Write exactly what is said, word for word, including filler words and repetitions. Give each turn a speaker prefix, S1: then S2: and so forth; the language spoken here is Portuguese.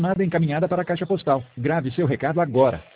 S1: Chamada encaminhada para a caixa postal. Grave seu recado agora.